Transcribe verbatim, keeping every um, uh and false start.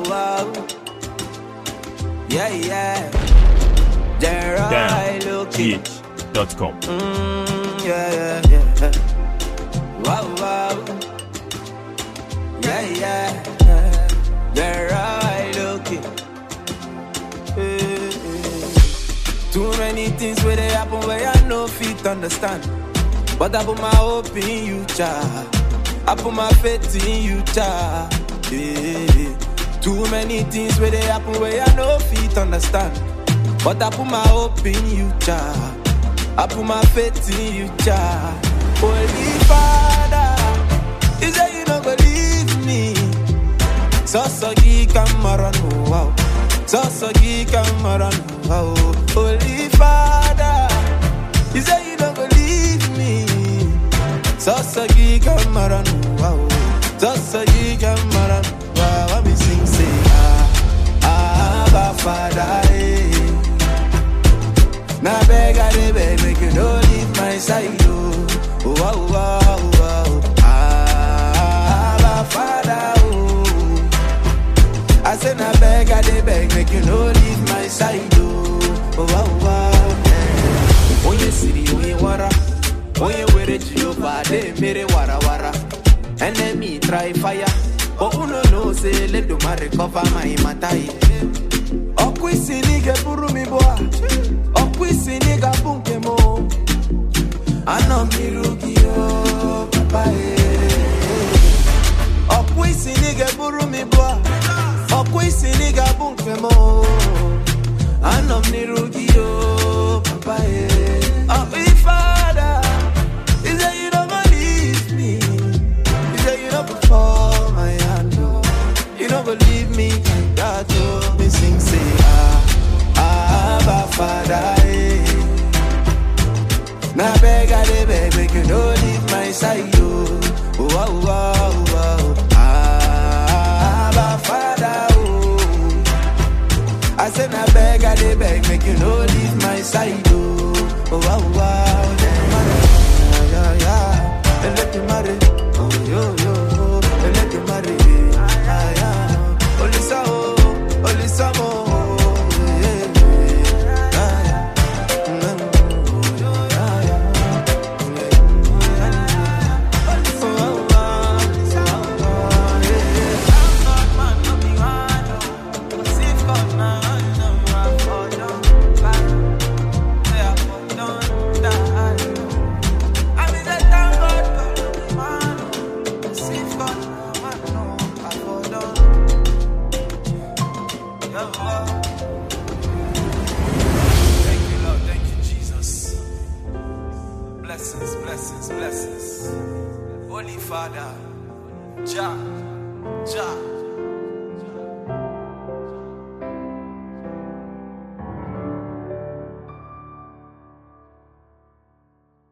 wow. Yeah, yeah. There Dan dot com. Mm, yeah, yeah, yeah. Wow, wow. Yeah, yeah. There I look it. Too many things where they happen where I no fit understand. But I put my hope in you, child. I put my faith in you, child. Yeah. Too many things where they happen where I no fit understand. But I put my hope in you, child. I put my faith in you, child. Holy Father, you say you don't believe me. So so gi kamara no wow. So so gi kamara no wow. Holy Father, you say you don't believe me. So so gi kamara no wow. So so gi kamara no wow. I me sing say ah ah Abba Father. Eh. Now beg I beg make you don't leave my side. Oh wow wow wow. Ah Abba Father. I say na beg, I dey beg, make you no leave my side, oh, oh, oh, oh yeah. When you see the way wara, when you wear it, you body, mere wara wara. Enemy try fire, but who no know say let do ma recover my matai. Okwi si nige buru mi boa, okwi si niga bunke mo. Ano mirugi yo, papa eh. Okwi si nige buru mi boa. Okwi siniga bunke mo Anom ni rugiyo Papa eh Oh we Father You say you don't gonna leave me You say you don't perform my hand You don't gonna leave me like that oh Me sing say ah Ah Abba Father eh Na beg I dey beg Make you don't leave my side oh Oh oh oh oh Ah Abba Father I said I beg, I dey beg, make you no leave my side, oh, oh, wow, wow, yeah, yeah, yeah, and let you marry, oh, yo, yo, and let you marry, yeah, yeah, Olisa, oh, Olisa, oh, yeah, yeah, Blessings, blessings, blessings. Holy Father, Jah, Jah.